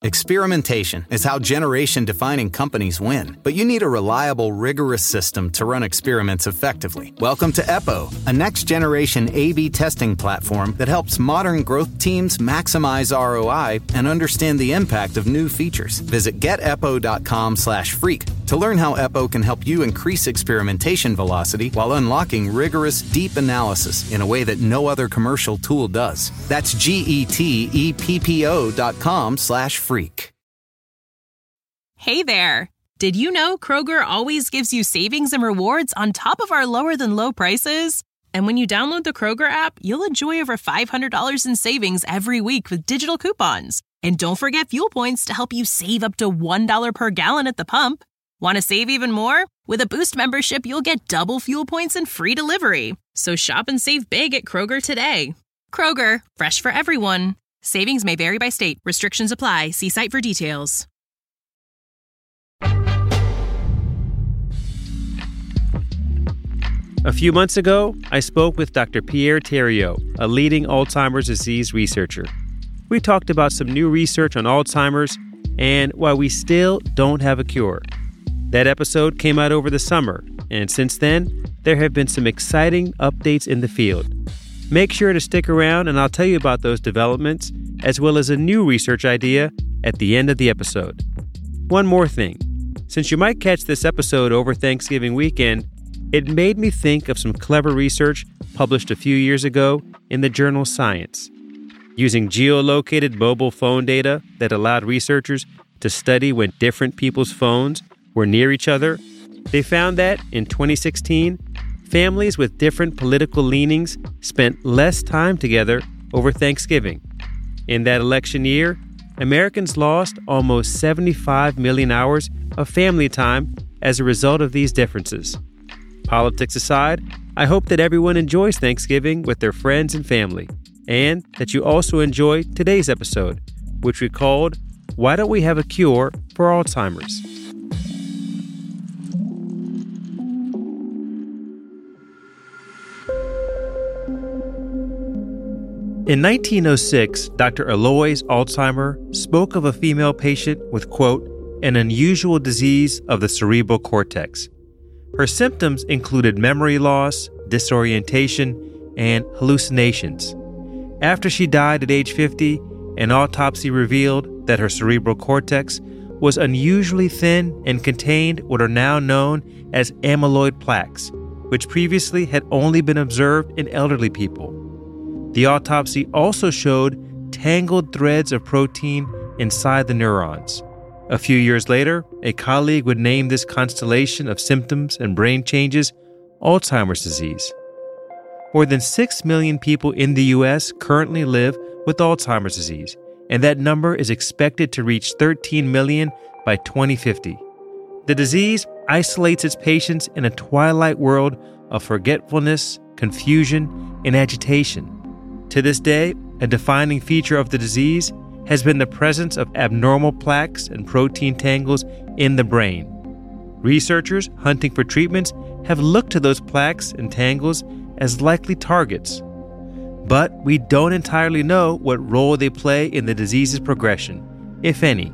Experimentation is how generation-defining companies win, but you need a reliable, rigorous system to run experiments effectively. Welcome to EPO, a next-generation A/B testing platform that helps modern growth teams maximize ROI and understand the impact of new features. Visit getepo.com/freak to learn how EPO can help you increase experimentation velocity while unlocking rigorous, deep analysis in a way that no other commercial tool does. That's GETEPPO.com/freak. Hey there! Did you know Kroger always gives you savings and rewards on top of our lower-than-low prices? And when you download the Kroger app, you'll enjoy over $500 in savings every week with digital coupons. And don't forget fuel points to help you save up to $1 per gallon at the pump. Want to save even more? With a Boost membership, you'll get double fuel points and free delivery. So shop and save big at Kroger today. Kroger, fresh for everyone. Savings may vary by state. Restrictions apply. See site for details. A few months ago, I spoke with Dr. Pierre Thériault, a leading Alzheimer's disease researcher. We talked about some new research on Alzheimer's and why we still don't have a cure. That episode came out over the summer, and since then, there have been some exciting updates in the field. Make sure to stick around and I'll tell you about those developments, as well as a new research idea at the end of the episode. One more thing. Since you might catch this episode over Thanksgiving weekend, it made me think of some clever research published a few years ago in the journal Science. Using geolocated mobile phone data that allowed researchers to study when different people's phones were near each other, they found that in 2016, families with different political leanings spent less time together over Thanksgiving. In that election year, Americans lost almost 75 million hours of family time as a result of these differences. Politics aside, I hope that everyone enjoys Thanksgiving with their friends and family, and that you also enjoy today's episode, which we called, Why Don't We Have a Cure for Alzheimer's? In 1906, Dr. Alois Alzheimer spoke of a female patient with, quote, an unusual disease of the cerebral cortex. Her symptoms included memory loss, disorientation, and hallucinations. After she died at age 50, an autopsy revealed that her cerebral cortex was unusually thin and contained what are now known as amyloid plaques, which previously had only been observed in elderly people. The autopsy also showed tangled threads of protein inside the neurons. A few years later, a colleague would name this constellation of symptoms and brain changes Alzheimer's disease. More than 6 million people in the U.S. currently live with Alzheimer's disease, and that number is expected to reach 13 million by 2050. The disease isolates its patients in a twilight world of forgetfulness, confusion, and agitation. To this day, a defining feature of the disease has been the presence of abnormal plaques and protein tangles in the brain. Researchers hunting for treatments have looked to those plaques and tangles as likely targets. But we don't entirely know what role they play in the disease's progression, if any.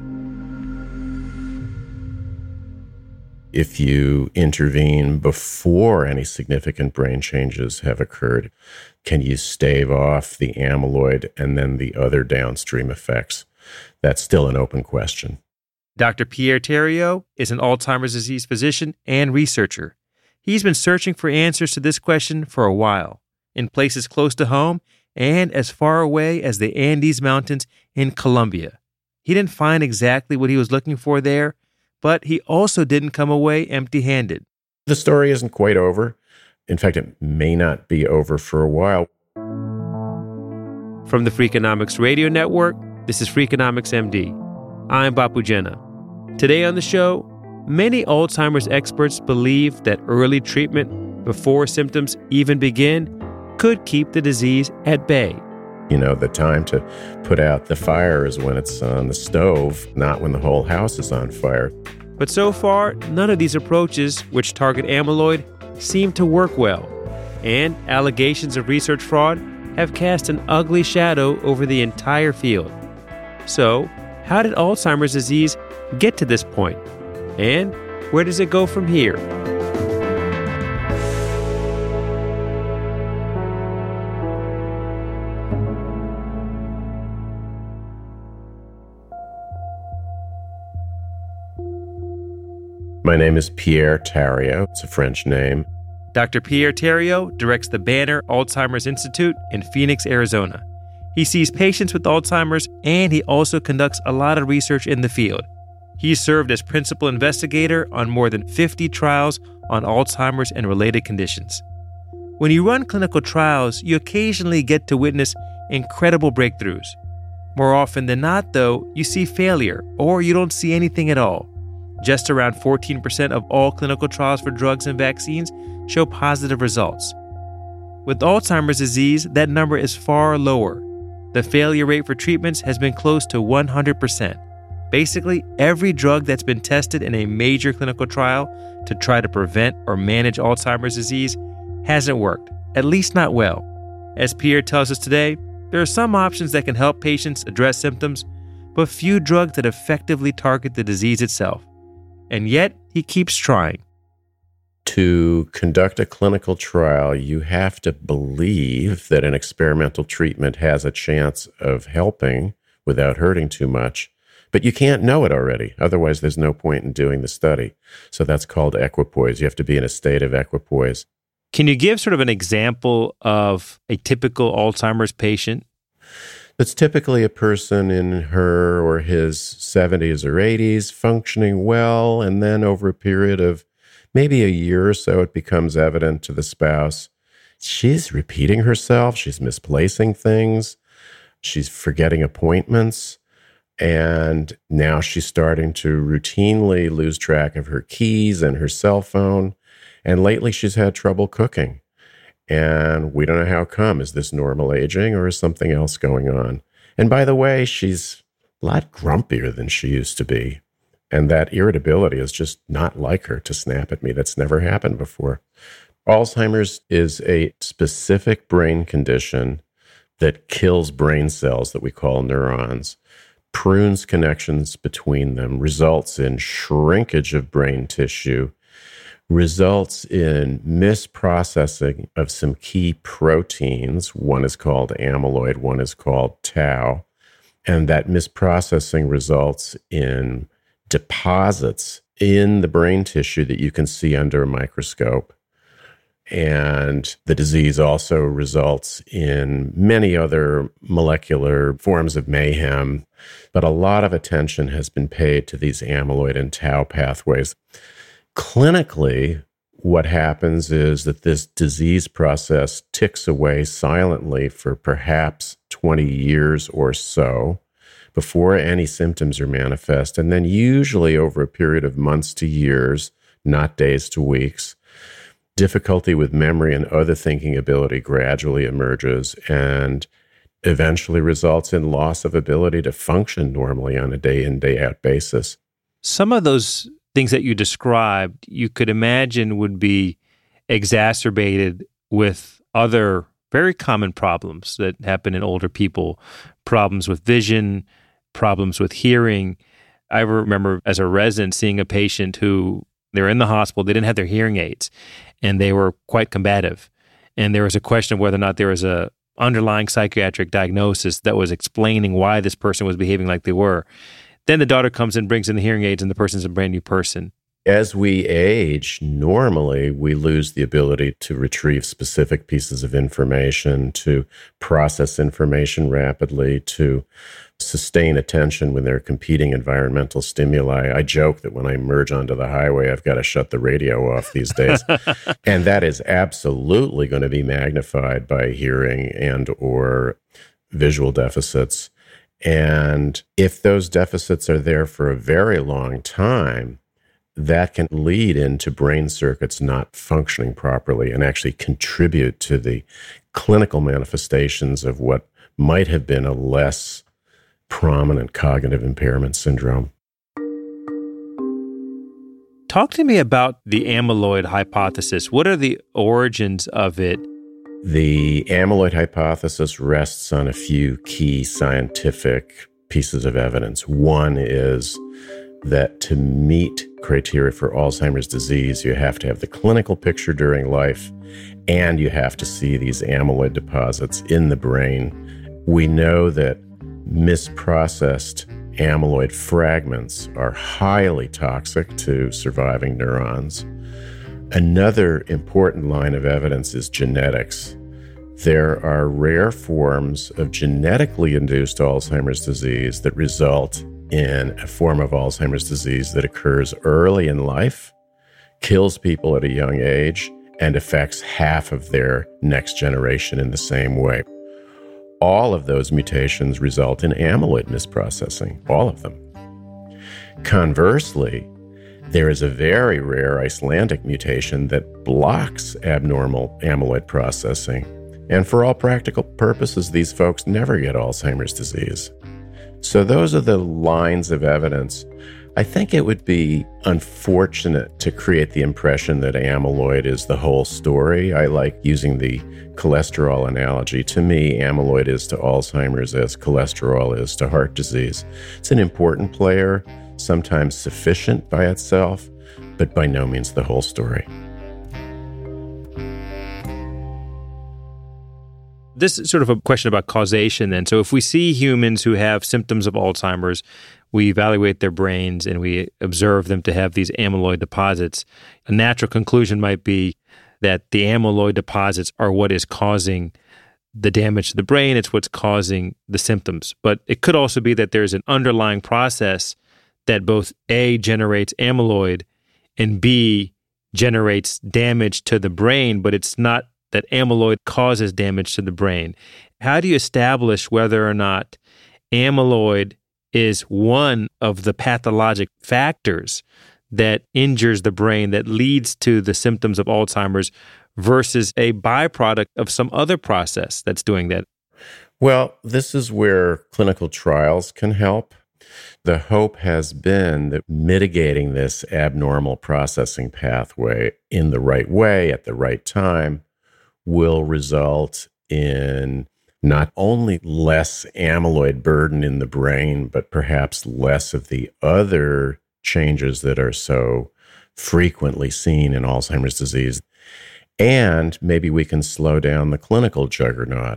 If you intervene before any significant brain changes have occurred, can you stave off the amyloid and then the other downstream effects? That's still an open question. Dr. Pierre Thériault is an Alzheimer's disease physician and researcher. He's been searching for answers to this question for a while, in places close to home and as far away as the Andes Mountains in Colombia. He didn't find exactly what he was looking for there, but he also didn't come away empty-handed. The story isn't quite over. In fact, it may not be over for a while. From the Freakonomics Radio Network, this is Freakonomics MD. I'm Bapu Jena. Today on the show, many Alzheimer's experts believe that early treatment before symptoms even begin could keep the disease at bay. You know, the time to put out the fire is when it's on the stove, not when the whole house is on fire. But so far, none of these approaches, which target amyloid, seem to work well. And allegations of research fraud have cast an ugly shadow over the entire field. So, How did Alzheimer's disease get to this point? And where does it go from here? My name is Pierre Tariot. It's a French name. Dr. Pierre Tariot directs the Banner Alzheimer's Institute in Phoenix, Arizona. He sees patients with Alzheimer's, and he also conducts a lot of research in the field. He served as principal investigator on more than 50 trials on Alzheimer's and related conditions. When you run clinical trials, you occasionally get to witness incredible breakthroughs. More often than not, though, you see failure, or you don't see anything at all. Just around 14% of all clinical trials for drugs and vaccines show positive results. With Alzheimer's disease, that number is far lower. The failure rate for treatments has been close to 100%. Basically, every drug that's been tested in a major clinical trial to try to prevent or manage Alzheimer's disease hasn't worked, at least not well. As Pierre tells us today, there are some options that can help patients address symptoms, but few drugs that effectively target the disease itself. And yet, he keeps trying. To conduct a clinical trial, you have to believe that an experimental treatment has a chance of helping without hurting too much. But you can't know it already. Otherwise, there's no point in doing the study. So that's called equipoise. You have to be in a state of equipoise. Can you give sort of an example of a typical Alzheimer's patient? It's typically a person in her or his 70s or 80s, functioning well, and then over a period of maybe a year or so, it becomes evident to the spouse, she's repeating herself, she's misplacing things, she's forgetting appointments, and now she's starting to routinely lose track of her keys and her cell phone, and lately she's had trouble cooking. And we don't know how come. Is this normal aging or is something else going on? And by the way, she's a lot grumpier than she used to be. And that irritability is just not like her to snap at me. That's never happened before. Alzheimer's is a specific brain condition that kills brain cells that we call neurons, prunes connections between them, results in shrinkage of brain tissue, results in misprocessing of some key proteins. One is called amyloid, one is called tau. And that misprocessing results in deposits in the brain tissue that you can see under a microscope. And the disease also results in many other molecular forms of mayhem. But a lot of attention has been paid to these amyloid and tau pathways. Clinically, what happens is that this disease process ticks away silently for perhaps 20 years or so before any symptoms are manifest. And then usually over a period of months to years, not days to weeks, difficulty with memory and other thinking ability gradually emerges and eventually results in loss of ability to function normally on a day-in, day-out basis. Some of those things that you described, you could imagine would be exacerbated with other very common problems that happen in older people, problems with vision, problems with hearing. I remember as a resident seeing a patient who, they were in the hospital, they didn't have their hearing aids, and they were quite combative. And there was a question of whether or not there was a underlying psychiatric diagnosis that was explaining why this person was behaving like they were. Then the daughter comes in, brings in the hearing aids, and the person's a brand new person. As we age, normally we lose the ability to retrieve specific pieces of information, to process information rapidly, to sustain attention when there are competing environmental stimuli. I joke that when I merge onto the highway, I've got to shut the radio off these days. And that is absolutely going to be magnified by hearing and or visual deficits. And if those deficits are there for a very long time, that can lead into brain circuits not functioning properly and actually contribute to the clinical manifestations of what might have been a less prominent cognitive impairment syndrome. Talk to me about the amyloid hypothesis. What are the origins of it? The amyloid hypothesis rests on a few key scientific pieces of evidence. One is that to meet criteria for Alzheimer's disease, you have to have the clinical picture during life, and you have to see these amyloid deposits in the brain. We know that misprocessed amyloid fragments are highly toxic to surviving neurons. Another important line of evidence is genetics. There are rare forms of genetically induced Alzheimer's disease that result in a form of Alzheimer's disease that occurs early in life, kills people at a young age, and affects half of their next generation in the same way. All of those mutations result in amyloid misprocessing, all of them. Conversely, there is a very rare Icelandic mutation that blocks abnormal amyloid processing. And for all practical purposes, these folks never get Alzheimer's disease. So those are the lines of evidence. I think it would be unfortunate to create the impression that amyloid is the whole story. I like using the cholesterol analogy. To me, amyloid is to Alzheimer's as cholesterol is to heart disease. It's an important player, sometimes sufficient by itself, but by no means the whole story. This is sort of a question about causation then. So if we see humans who have symptoms of Alzheimer's, we evaluate their brains and we observe them to have these amyloid deposits, a natural conclusion might be that the amyloid deposits are what is causing the damage to the brain. It's what's causing the symptoms. But it could also be that there's an underlying process that both A, generates amyloid, and B, generates damage to the brain, but it's not that amyloid causes damage to the brain. How do you establish whether or not amyloid is one of the pathologic factors that injures the brain, that leads to the symptoms of Alzheimer's, versus a byproduct of some other process that's doing that? Well, this is where clinical trials can help. The hope has been that mitigating this abnormal processing pathway in the right way at the right time will result in not only less amyloid burden in the brain, but perhaps less of the other changes that are so frequently seen in Alzheimer's disease. And maybe we can slow down the clinical juggernaut.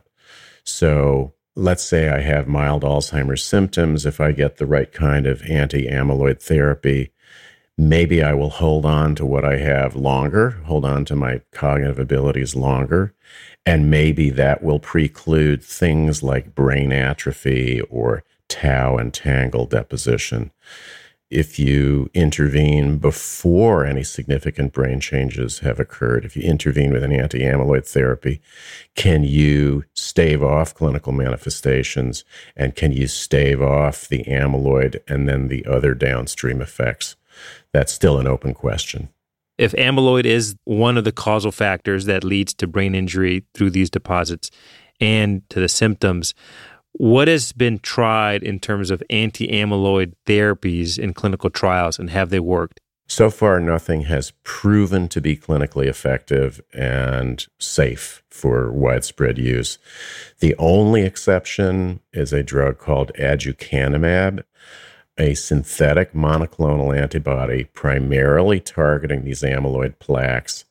So let's say I have mild Alzheimer's symptoms. If I get the right kind of anti-amyloid therapy, maybe I will hold on to what I have longer, hold on to my cognitive abilities longer, and maybe that will preclude things like brain atrophy or tau and tangle deposition. If you intervene before any significant brain changes have occurred, if you intervene with an anti-amyloid therapy, can you stave off clinical manifestations, and can you stave off the amyloid and then the other downstream effects? That's still an open question. If amyloid is one of the causal factors that leads to brain injury through these deposits and to the symptoms, what has been tried in terms of anti-amyloid therapies in clinical trials, and have they worked? So far, nothing has proven to be clinically effective and safe for widespread use. The only exception is a drug called aducanumab, a synthetic monoclonal antibody primarily targeting these amyloid plaques,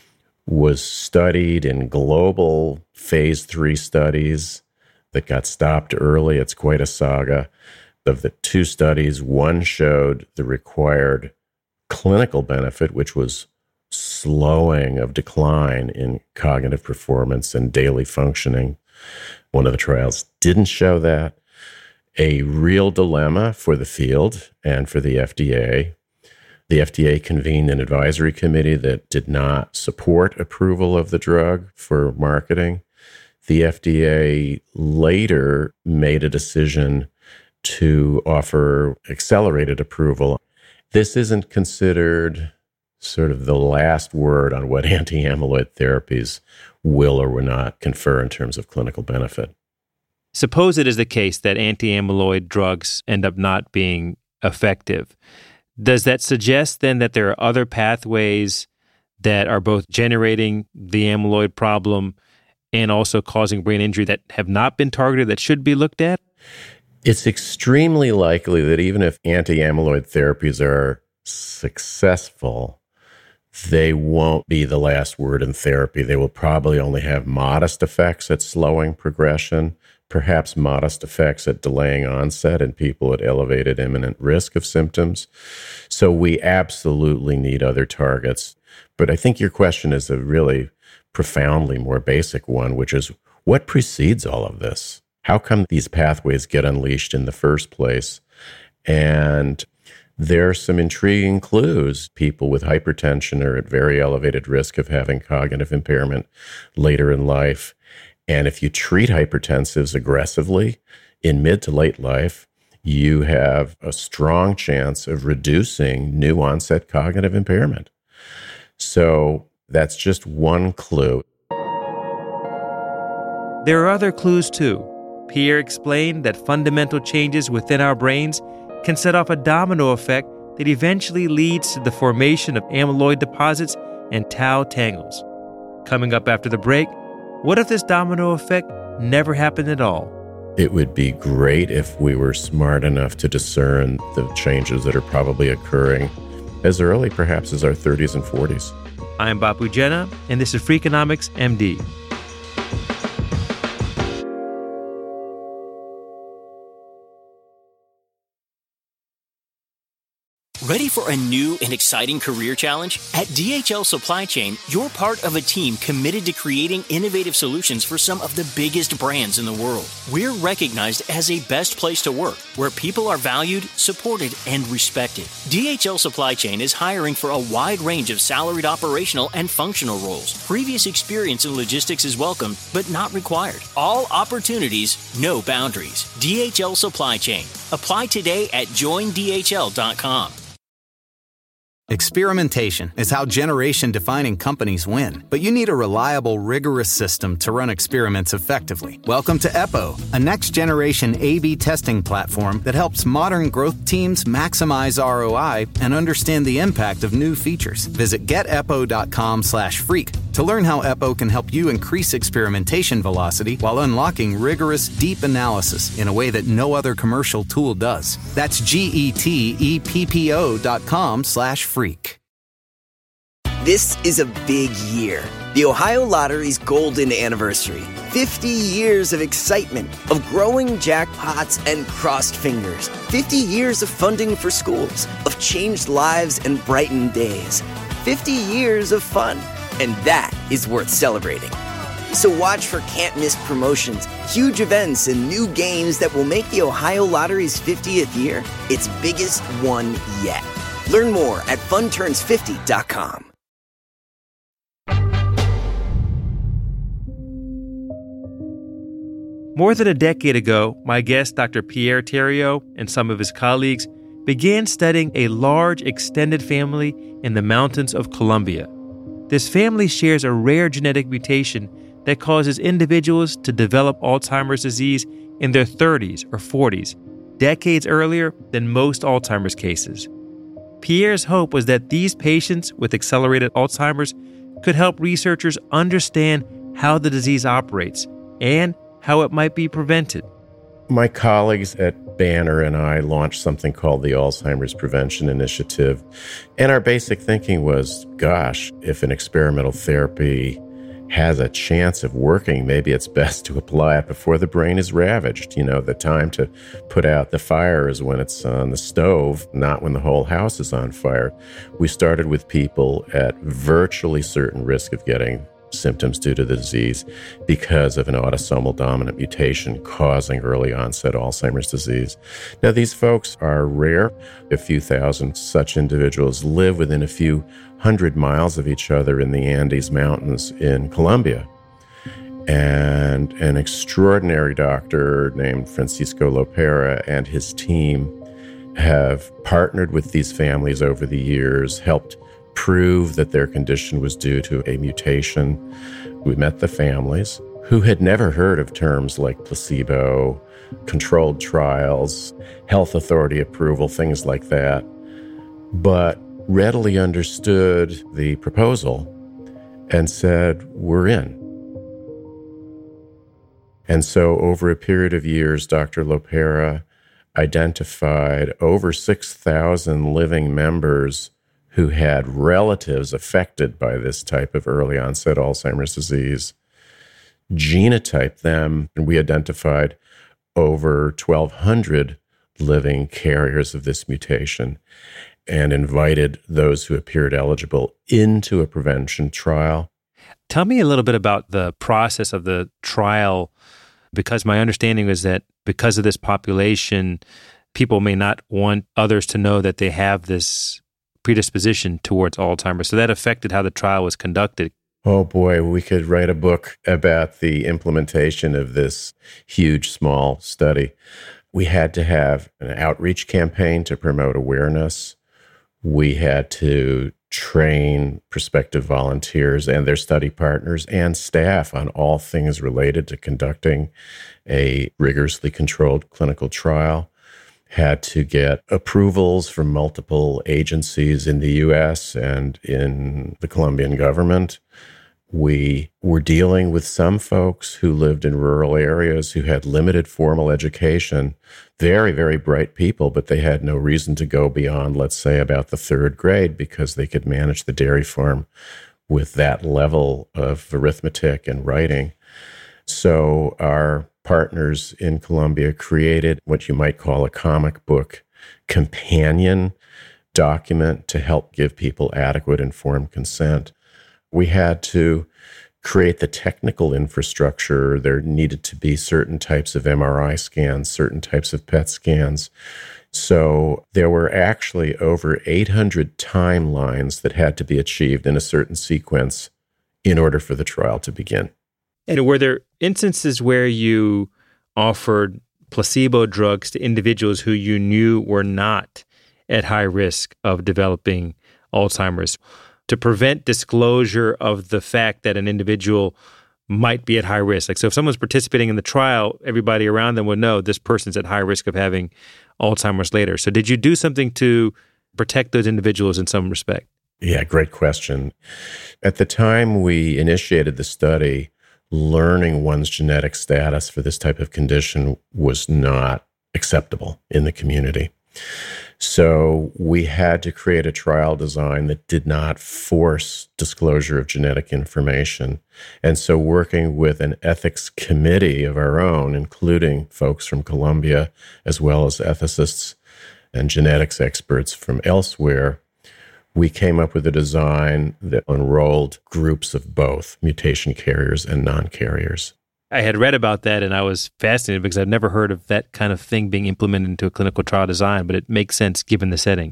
was studied in global phase 3 studies that got stopped early. It's quite a saga. Of the 2 studies, one showed the required clinical benefit, which was slowing of decline in cognitive performance and daily functioning. One of the trials didn't show that. A real dilemma for the field and for the FDA. The FDA convened an advisory committee that did not support approval of the drug for marketing. The FDA later made a decision to offer accelerated approval. This isn't considered sort of the last word on what anti-amyloid therapies will or will not confer in terms of clinical benefit. Suppose it is the case that anti-amyloid drugs end up not being effective. Does that suggest then that there are other pathways that are both generating the amyloid problem and also causing brain injury that have not been targeted that should be looked at? It's extremely likely that even if anti-amyloid therapies are successful, they won't be the last word in therapy. They will probably only have modest effects at slowing progression, perhaps modest effects at delaying onset in people at elevated imminent risk of symptoms. So we absolutely need other targets. But I think your question is a really profoundly more basic one, which is what precedes all of this? How come these pathways get unleashed in the first place? And there are some intriguing clues. People with hypertension are at very elevated risk of having cognitive impairment later in life. And if you treat hypertensives aggressively in mid to late life, you have a strong chance of reducing new onset cognitive impairment. So that's just one clue. There are other clues too. Pierre explained that fundamental changes within our brains can set off a domino effect that eventually leads to the formation of amyloid deposits and tau tangles. Coming up after the break, what if this domino effect never happened at all? It would be great if we were smart enough to discern the changes that are probably occurring as early perhaps as our 30s and 40s. I'm Bapu Jena, and this is Freakonomics MD. Ready for a new and exciting career challenge? At DHL Supply Chain, you're part of a team committed to creating innovative solutions for some of the biggest brands in the world. We're recognized as a best place to work, where people are valued, supported, and respected. DHL Supply Chain is hiring for a wide range of salaried operational and functional roles. Previous experience in logistics is welcome, but not required. All opportunities, no boundaries. DHL Supply Chain. Apply today at joindhl.com. Experimentation is how generation-defining companies win, but you need a reliable, rigorous system to run experiments effectively. Welcome to EPO, a next-generation A/B testing platform that helps modern growth teams maximize ROI and understand the impact of new features. Visit getepo.com/freak to learn how EPO can help you increase experimentation velocity while unlocking rigorous, deep analysis in a way that no other commercial tool does. That's GETEPPO.com/freak. This is a big year. The Ohio Lottery's golden anniversary. 50 years of excitement, of growing jackpots and crossed fingers. 50 years of funding for schools, of changed lives and brightened days. 50 years of fun, and that is worth celebrating. So watch for can't-miss promotions, huge events, and new games that will make the Ohio Lottery's 50th year its biggest one yet. Learn more at funturns50.com. More than a decade ago, my guest, Dr. Pierre Thériault, and some of his colleagues began studying a large extended family in the mountains of Colombia. This family shares a rare genetic mutation that causes individuals to develop Alzheimer's disease in their 30s or 40s, decades earlier than most Alzheimer's cases. Pierre's hope was that these patients with accelerated Alzheimer's could help researchers understand how the disease operates and how it might be prevented. My colleagues at Banner and I launched something called the Alzheimer's Prevention Initiative. And our basic thinking was, gosh, if an experimental therapy has a chance of working, maybe it's best to apply it before the brain is ravaged. You know, the time to put out the fire is when it's on the stove, not when the whole house is on fire. We started with people at virtually certain risk of getting symptoms due to the disease because of an autosomal dominant mutation causing early onset Alzheimer's disease. Now, these folks are rare. A few thousand such individuals live within a few hundred miles of each other in the Andes Mountains in Colombia. And an extraordinary doctor named Francisco Lopera and his team have partnered with these families over the years, helped prove that their condition was due to a mutation. We met the families who had never heard of terms like placebo, controlled trials, health authority approval, things like that, but readily understood the proposal and said, we're in. And so over a period of years, Dr. Lopera identified over 6,000 living members who had relatives affected by this type of early onset Alzheimer's disease, genotyped them, and we identified over 1,200 living carriers of this mutation and invited those who appeared eligible into a prevention trial. Tell me a little bit about the process of the trial, because my understanding is that because of this population, people may not want others to know that they have this predisposition towards Alzheimer's. So that affected how the trial was conducted. Oh boy, we could write a book about the implementation of this huge, small study. We had to have an outreach campaign to promote awareness. We had to train prospective volunteers and their study partners and staff on all things related to conducting a rigorously controlled clinical trial. Had to get approvals from multiple agencies in the U.S. and in the Colombian government. We were dealing with some folks who lived in rural areas who had limited formal education, very, very bright people, but they had no reason to go beyond, let's say, about the third grade because they could manage the dairy farm with that level of arithmetic and writing. So our partners in Colombia created what you might call a comic book companion document to help give people adequate informed consent. We had to create the technical infrastructure. There needed to be certain types of MRI scans, certain types of PET scans. So there were actually over 800 timelines that had to be achieved in a certain sequence in order for the trial to begin. And were there instances where you offered placebo drugs to individuals who you knew were not at high risk of developing Alzheimer's, to prevent disclosure of the fact that an individual might be at high risk? Like, so if someone's participating in the trial, everybody around them would know this person's at high risk of having Alzheimer's later. So did you do something to protect those individuals in some respect? Yeah, great question. At the time we initiated the study, learning one's genetic status for this type of condition was not acceptable in the community. So we had to create a trial design that did not force disclosure of genetic information. And so working with an ethics committee of our own, including folks from Colombia, as well as ethicists and genetics experts from elsewhere, we came up with a design that enrolled groups of both mutation carriers and non-carriers. I had read about that and I was fascinated because I've never heard of that kind of thing being implemented into a clinical trial design, but it makes sense given the setting.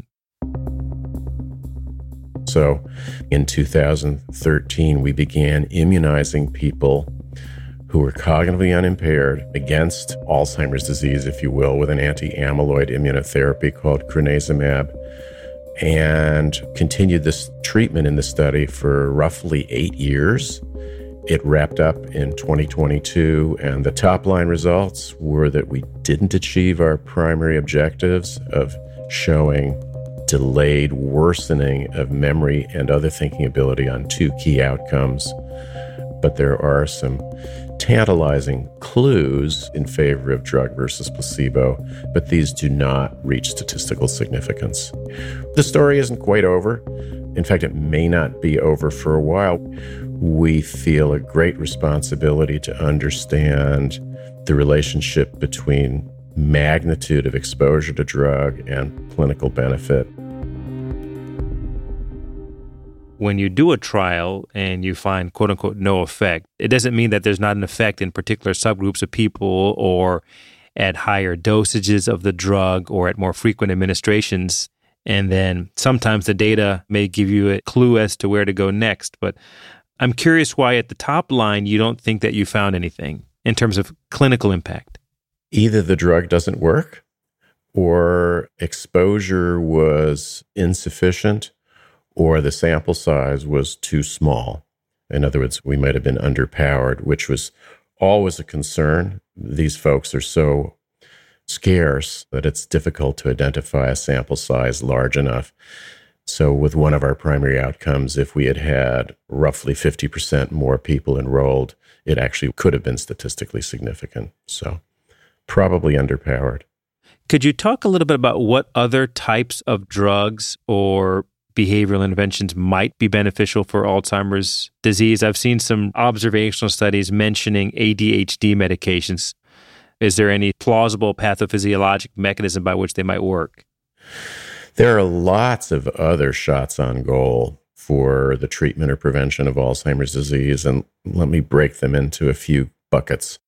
So in 2013, we began immunizing people who were cognitively unimpaired against Alzheimer's disease, if you will, with an anti-amyloid immunotherapy called crenezumab, and continued this treatment in the study for roughly 8 years. It wrapped up in 2022, and the top-line results were that we didn't achieve our primary objectives of showing delayed worsening of memory and other thinking ability on 2 key outcomes. But there are some tantalizing clues in favor of drug versus placebo, but these do not reach statistical significance. The story isn't quite over. In fact, it may not be over for a while. We feel a great responsibility to understand the relationship between magnitude of exposure to drug and clinical benefit. When you do a trial and you find, quote unquote, no effect, it doesn't mean that there's not an effect in particular subgroups of people or at higher dosages of the drug or at more frequent administrations. And then sometimes the data may give you a clue as to where to go next. But I'm curious why at the top line you don't think that you found anything in terms of clinical impact. Either the drug doesn't work or exposure was insufficient or the sample size was too small. In other words, we might have been underpowered, which was always a concern. These folks are so scarce that it's difficult to identify a sample size large enough. So with one of our primary outcomes, if we had had roughly 50% more people enrolled, it actually could have been statistically significant. So probably underpowered. Could you talk a little bit about what other types of drugs or behavioral interventions might be beneficial for Alzheimer's disease? I've seen some observational studies mentioning ADHD medications. Is there any plausible pathophysiologic mechanism by which they might work? There are lots of other shots on goal for the treatment or prevention of Alzheimer's disease, and let me break them into a few buckets.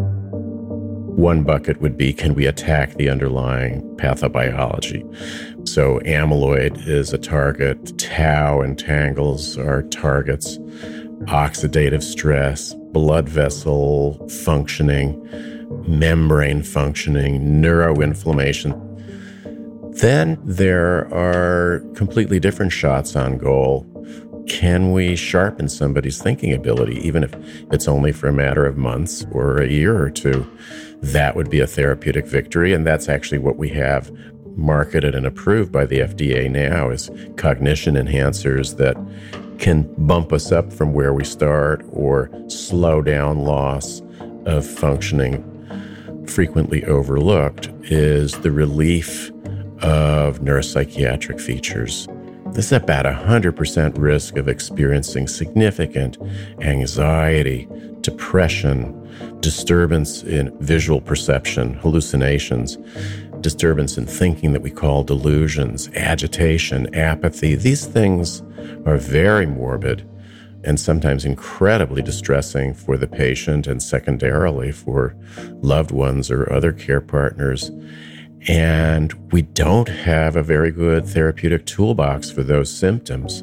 One bucket would be, can we attack the underlying pathobiology? So amyloid is a target, tau and tangles are targets, oxidative stress, blood vessel functioning, membrane functioning, neuroinflammation. Then there are completely different shots on goal. Can we sharpen somebody's thinking ability, even if it's only for a matter of months or a year or two? That would be a therapeutic victory, and that's actually what we have marketed and approved by the FDA now is cognition enhancers that can bump us up from where we start or slow down loss of functioning. Frequently overlooked is the relief of neuropsychiatric features. This is about 100% risk of experiencing significant anxiety, depression, disturbance in visual perception, hallucinations, disturbance in thinking that we call delusions, agitation, apathy. These things are very morbid and sometimes incredibly distressing for the patient and secondarily for loved ones or other care partners. And we don't have a very good therapeutic toolbox for those symptoms.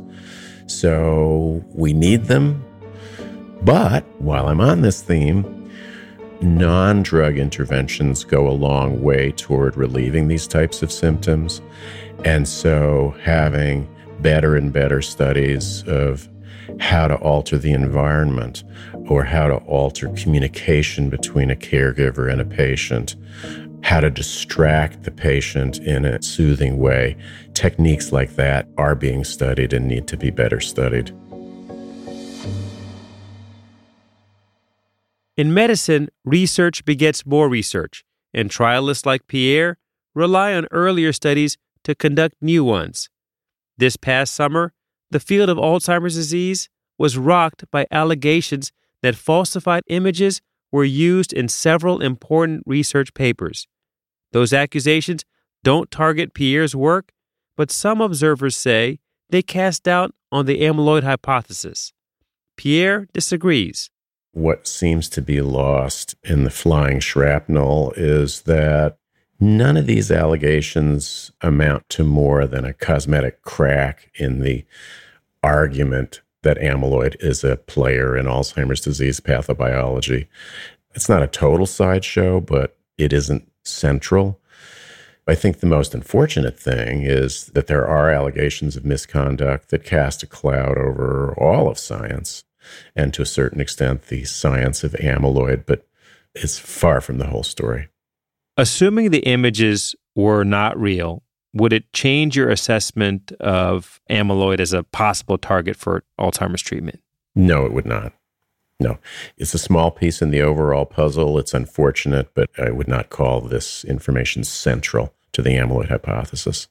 So we need them. But while I'm on this theme, non-drug interventions go a long way toward relieving these types of symptoms. And so having better and better studies of how to alter the environment or how to alter communication between a caregiver and a patient, how to distract the patient in a soothing way. Techniques like that are being studied and need to be better studied. In medicine, research begets more research, and trialists like Pierre rely on earlier studies to conduct new ones. This past summer, the field of Alzheimer's disease was rocked by allegations that falsified images were used in several important research papers. Those accusations don't target Pierre's work, but some observers say they cast doubt on the amyloid hypothesis. Pierre disagrees. What seems to be lost in the flying shrapnel is that none of these allegations amount to more than a cosmetic crack in the argument that amyloid is a player in Alzheimer's disease pathobiology. It's not a total sideshow, but it isn't central. I think the most unfortunate thing is that there are allegations of misconduct that cast a cloud over all of science and to a certain extent the science of amyloid, but it's far from the whole story. Assuming the images were not real, would it change your assessment of amyloid as a possible target for Alzheimer's treatment? No, it would not. No. It's a small piece in the overall puzzle. It's unfortunate, but I would not call this information central to the amyloid hypothesis.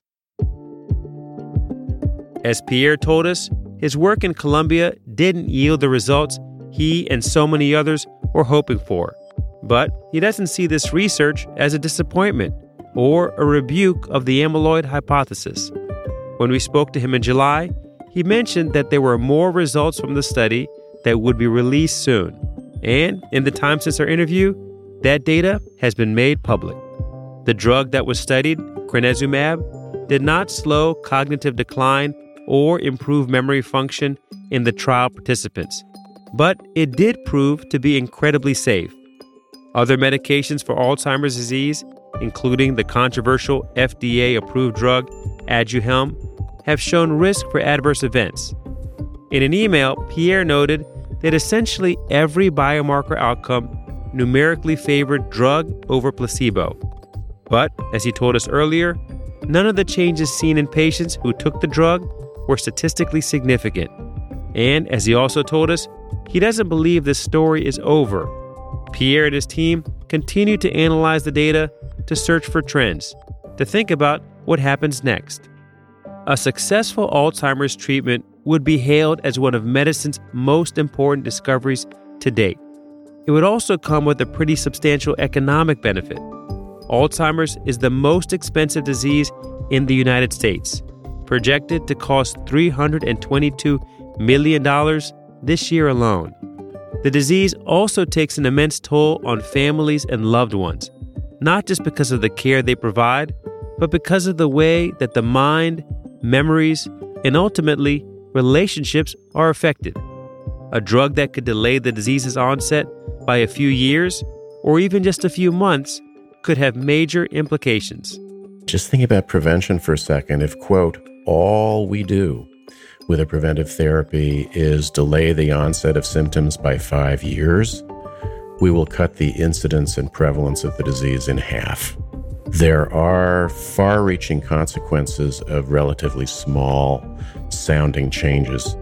As Pierre told us, his work in Columbia didn't yield the results he and so many others were hoping for. But he doesn't see this research as a disappointment or a rebuke of the amyloid hypothesis. When we spoke to him in July, he mentioned that there were more results from the study that would be released soon. And in the time since our interview, that data has been made public. The drug that was studied, crenezumab, did not slow cognitive decline or improve memory function in the trial participants, but it did prove to be incredibly safe. Other medications for Alzheimer's disease, including the controversial FDA-approved drug Aduhelm, have shown risk for adverse events. In an email, Pierre noted that essentially every biomarker outcome numerically favored drug over placebo. But, as he told us earlier, none of the changes seen in patients who took the drug were statistically significant. And, as he also told us, he doesn't believe this story is over. Pierre and his team continue to analyze the data to search for trends, to think about what happens next. A successful Alzheimer's treatment would be hailed as one of medicine's most important discoveries to date. It would also come with a pretty substantial economic benefit. Alzheimer's is the most expensive disease in the United States, projected to cost $322 million this year alone. The disease also takes an immense toll on families and loved ones, not just because of the care they provide, but because of the way that the mind, memories, and ultimately relationships are affected. A drug that could delay the disease's onset by a few years or even just a few months could have major implications. Just think about prevention for a second. If, quote, all we do with a preventive therapy is delay the onset of symptoms by 5 years, we will cut the incidence and prevalence of the disease in half. There are far-reaching consequences of relatively small-sounding changes.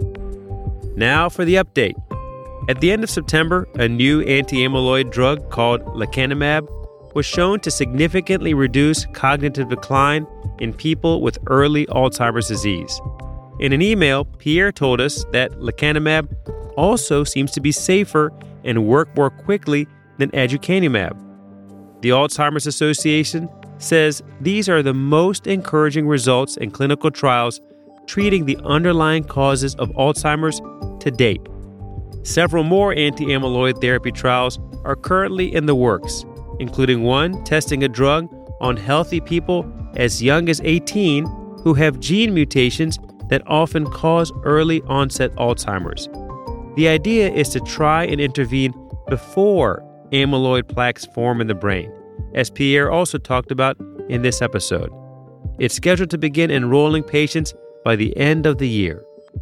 Now for the update. At the end of September, a new anti-amyloid drug called lecanemab was shown to significantly reduce cognitive decline in people with early Alzheimer's disease. In an email, Pierre told us that lecanemab also seems to be safer and work more quickly than aducanumab. The Alzheimer's Association says these are the most encouraging results in clinical trials treating the underlying causes of Alzheimer's to date. Several more anti-amyloid therapy trials are currently in the works, including one testing a drug on healthy people as young as 18 who have gene mutations that often cause early onset Alzheimer's. The idea is to try and intervene before amyloid plaques form in the brain, as Pierre also talked about in this episode. It's scheduled to begin enrolling patients by the end of the year.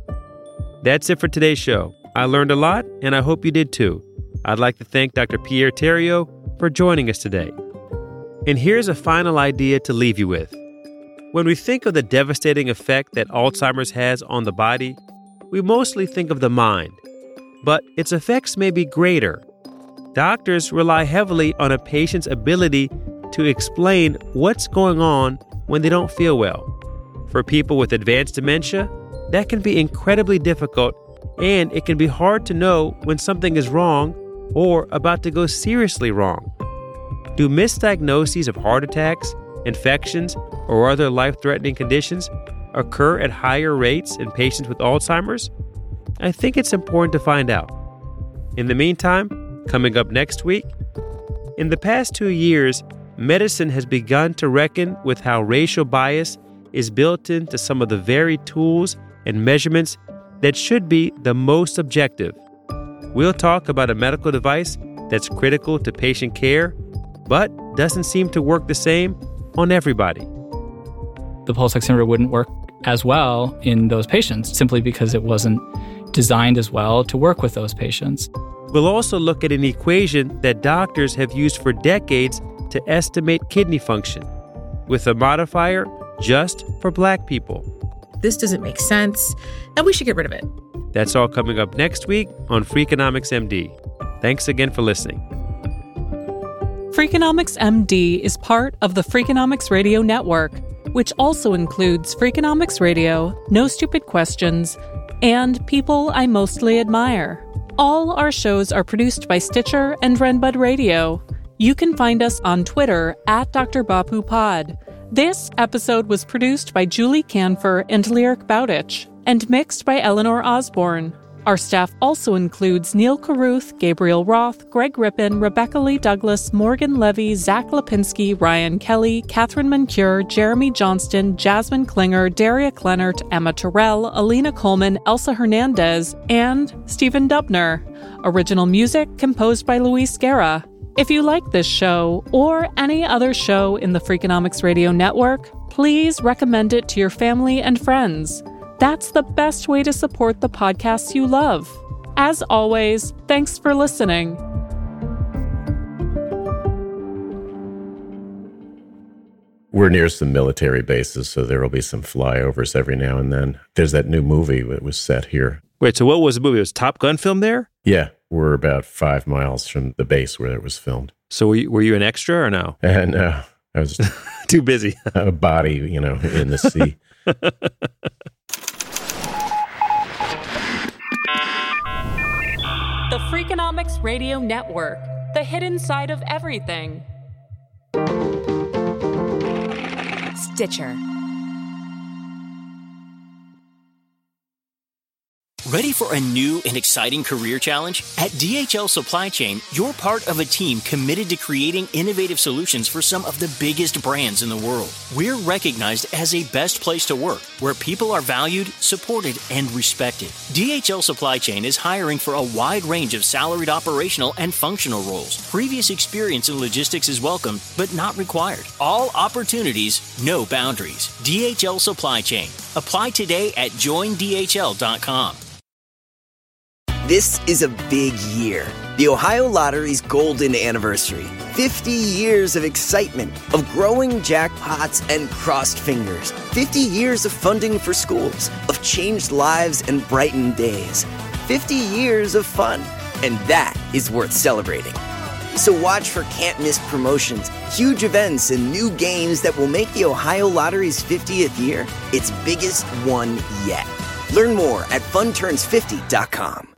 That's it for today's show. I learned a lot, and I hope you did too. I'd like to thank Dr. Pierre Thériault for joining us today. And here's a final idea to leave you with. When we think of the devastating effect that Alzheimer's has on the body, we mostly think of the mind, but its effects may be greater. Doctors rely heavily on a patient's ability to explain what's going on when they don't feel well. For people with advanced dementia, that can be incredibly difficult, and it can be hard to know when something is wrong or about to go seriously wrong. Do misdiagnoses of heart attacks, infections, or other life-threatening conditions occur at higher rates in patients with Alzheimer's? I think it's important to find out. In the meantime, coming up next week, in the past 2 years, medicine has begun to reckon with how racial bias is built into some of the very tools and measurements that should be the most objective. We'll talk about a medical device that's critical to patient care, but doesn't seem to work the same on everybody. The pulse oximeter wouldn't work as well in those patients simply because it wasn't designed as well to work with those patients. We'll also look at an equation that doctors have used for decades to estimate kidney function, with a modifier just for Black people. This doesn't make sense, and we should get rid of it. That's all coming up next week on Freakonomics MD. Thanks again for listening. Freakonomics MD is part of the Freakonomics Radio Network, which also includes Freakonomics Radio, No Stupid Questions, and People I Mostly Admire. All our shows are produced by Stitcher and Renbud Radio. You can find us on Twitter at Dr. Bapu Pod. This episode was produced by Julie Canfor and Lyric Bowditch, and mixed by Eleanor Osborne. Our staff also includes Neil Carruth, Gabriel Roth, Greg Rippin, Rebecca Lee Douglas, Morgan Levy, Zach Lipinski, Ryan Kelly, Catherine Mancure, Jeremy Johnston, Jasmine Klinger, Daria Kleinert, Emma Terrell, Alina Coleman, Elsa Hernandez, and Stephen Dubner. Original music composed by Luis Guerra. If you like this show or any other show in the Freakonomics Radio Network, please recommend it to your family and friends. That's the best way to support the podcasts you love. As always, thanks for listening. We're near some military bases, so there will be some flyovers every now and then. There's that new movie that was set here. Wait, so what was the movie? Was Top Gun filmed there? Yeah, we're about 5 miles from the base where it was filmed. So were you an extra or no? No. I was too busy. A body, in the sea. The Freakonomics Radio Network, the hidden side of everything. Stitcher. Ready for a new and exciting career challenge? At DHL Supply Chain, you're part of a team committed to creating innovative solutions for some of the biggest brands in the world. We're recognized as a best place to work, where people are valued, supported, and respected. DHL Supply Chain is hiring for a wide range of salaried operational and functional roles. Previous experience in logistics is welcome, but not required. All opportunities, no boundaries. DHL Supply Chain. Apply today at joindhl.com. This is a big year. The Ohio Lottery's golden anniversary. 50 years of excitement, of growing jackpots and crossed fingers. 50 years of funding for schools, of changed lives and brightened days. 50 years of fun, and that is worth celebrating. So watch for can't-miss promotions, huge events, and new games that will make the Ohio Lottery's 50th year its biggest one yet. Learn more at funturns50.com.